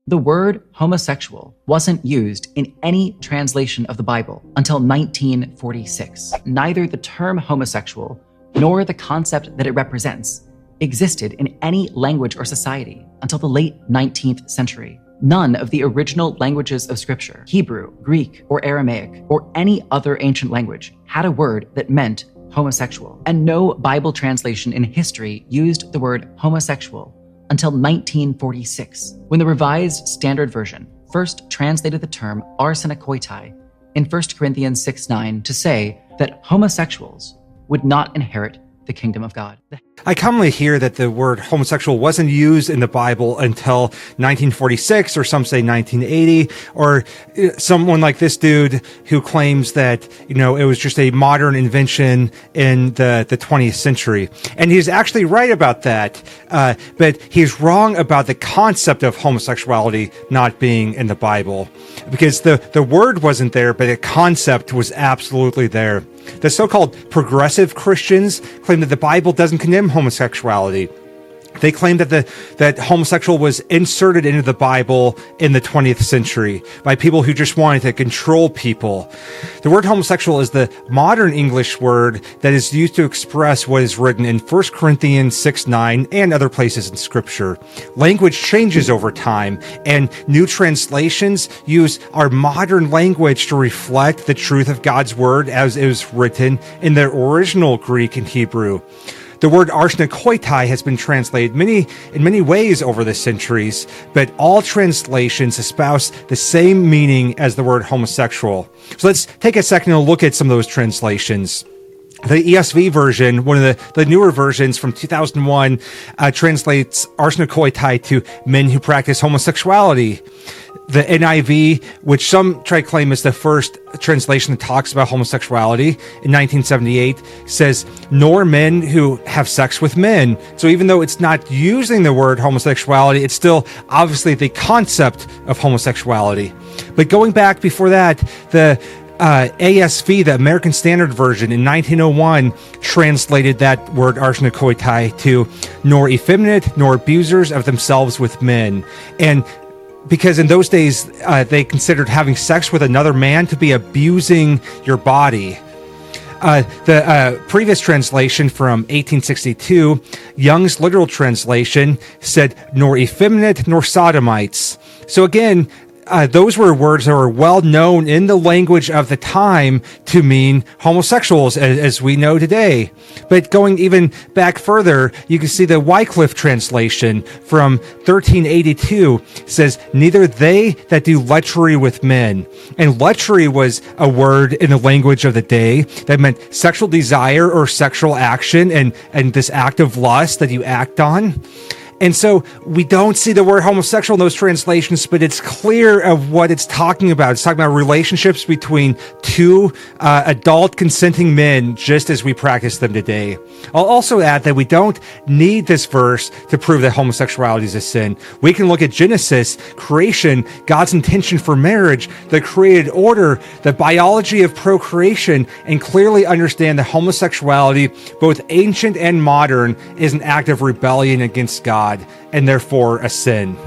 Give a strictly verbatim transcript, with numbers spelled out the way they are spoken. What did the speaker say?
The word homosexual wasn't used in any translation of the Bible until nineteen forty-six. Neither the term homosexual nor the concept that it represents existed in any language or society until the late nineteenth century. None of the original languages of Scripture, Hebrew, Greek, or Aramaic, or any other ancient language, had a word that meant homosexual. And no Bible translation in history used the word homosexual until nineteen forty-six, when the Revised Standard Version first translated the term arsenokoitai in First Corinthians six nine to say that homosexuals would not inherit the kingdom of God. I commonly hear that the word homosexual wasn't used in the Bible until nineteen forty-six, or some say nineteen eighty, or someone like this dude who claims that, you know, it was just a modern invention in the, the twentieth century. And he's actually right about that, uh, but he's wrong about the concept of homosexuality not being in the Bible, because the, the word wasn't there, but the concept was absolutely there. The so-called progressive Christians claim that the Bible doesn't condemn homosexuality. They claim that the that homosexual was inserted into the Bible in the twentieth century by people who just wanted to control people. The word homosexual is the modern English word that is used to express what is written in First Corinthians six nine and other places in Scripture. Language changes over time, and new translations use our modern language to reflect the truth of God's word as it was written in the original Greek and Hebrew. The word arsenokoitai has been translated many in many ways over the centuries, but all translations espouse the same meaning as the word homosexual. So let's take a second to look at some of those translations. The E S V version, one of the, the newer versions from two thousand one, uh, translates arsenokoitai to men who practice homosexuality. The N I V, which some try to claim is the first translation that talks about homosexuality in nineteen seventy-eight, says, nor men who have sex with men. So even though it's not using the word homosexuality, it's still obviously the concept of homosexuality. But going back before that, the Uh, A S V, the American Standard Version, in nineteen oh one, translated that word arsenokoitai to nor effeminate nor abusers of themselves with men. And because in those days, uh, they considered having sex with another man to be abusing your body. Uh, the uh, previous translation from eighteen sixty-two, Young's literal translation, said nor effeminate nor sodomites. So again, Uh, those were words that were well known in the language of the time to mean homosexuals, as, as we know today. But going even back further, you can see the Wycliffe translation from thirteen eighty-two says, neither they that do lechery with men. And lechery was a word in the language of the day that meant sexual desire or sexual action, and, and this act of lust that you act on. And so we don't see the word homosexual in those translations, but it's clear of what it's talking about. It's talking about relationships between two uh, adult consenting men, just as we practice them today. I'll also add that we don't need this verse to prove that homosexuality is a sin. We can look at Genesis, creation, God's intention for marriage, the created order, the biology of procreation, and clearly understand that homosexuality, both ancient and modern, is an act of rebellion against God, and therefore a sin.